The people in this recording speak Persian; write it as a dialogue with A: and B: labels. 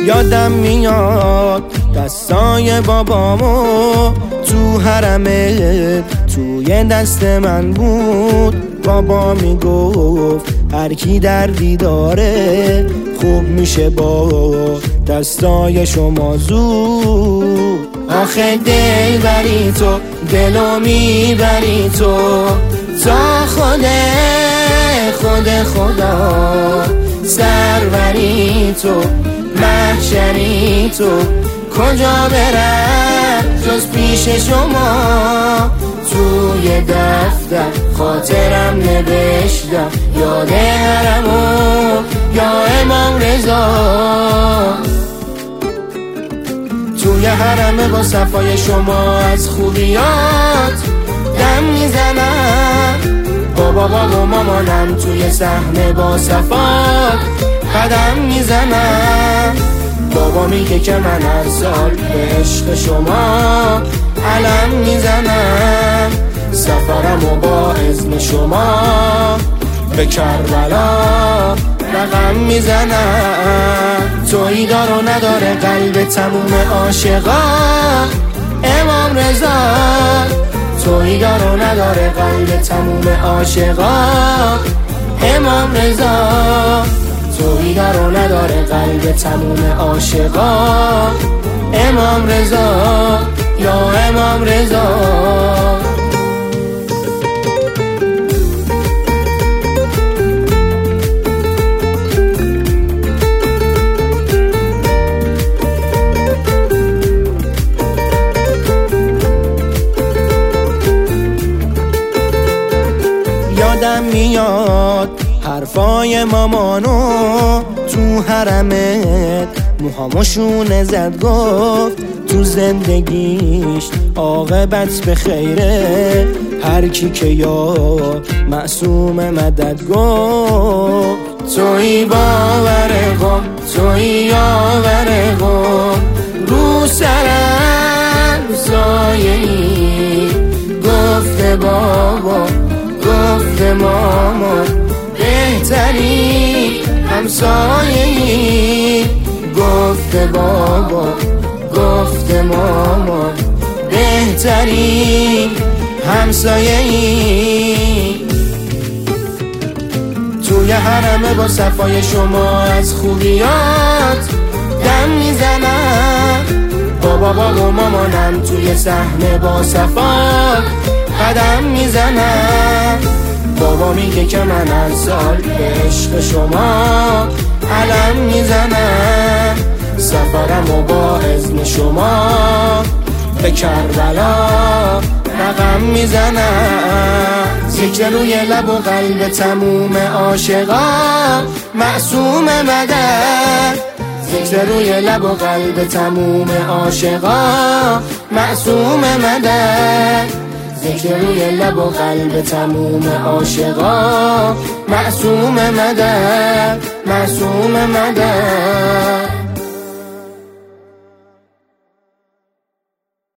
A: یادم میاد دستای بابامو تو حرمت توی دست من بود. بابا میگفت هر کی دردی داره خوب میشه با دستای شما زود. آخه دل بری تو دلو میبری تو تا خود خدا سروری تو محشری تو کجا برم جز پیش شما. توی دفتر خاطرم نوشتم یاد حرمو یا امام رضا. توی حرمه با صفای شما از خوبیات دم میزنم. بابا و مامانم توی صحنه با صفات قدم میزنم. بابا میگه که من هر سال به عشق شما علم میزنم. سفرمو با اذن شما به کربلا رقم میزنم. تویی دار و نداره قلب تموم عاشقا امام رضا. تویی دار و نداره قلب تموم عاشقا امام رضا. تویی دار و نداره قلب تموم عاشقا امام رضا یا امام رضا. یادم میاد حرفای مامانو تو حرمت موهامو زد گفت تو زندگیش عاقبت به خیره. هر کی که یا معصوم مدد گفت تویی باوره گم تویی یاوره گم رو سرم سایه‌ای. گفته بابا گفته مامان بهتری همسایه‌ای. گفته بابا گفته مامان بهتری همسایه‌ای. توی حرمه با صفای شما از خوبیات دم میزنم. بابا و مامانم توی صحنه با صفات قدم میزنم. بابا میگه که من هر سال به عشق شما علم میزنم. سفرمو با اذن شما به کربلا رقم میزنم. ذکر روی لب و قلب تموم عاشقا معصوم مدد. ذکر روی لب و قلب تموم عاشقا معصوم مدد. ذکر روی لب و قلب تموم عاشقا معصوم مدد معصوم مدد.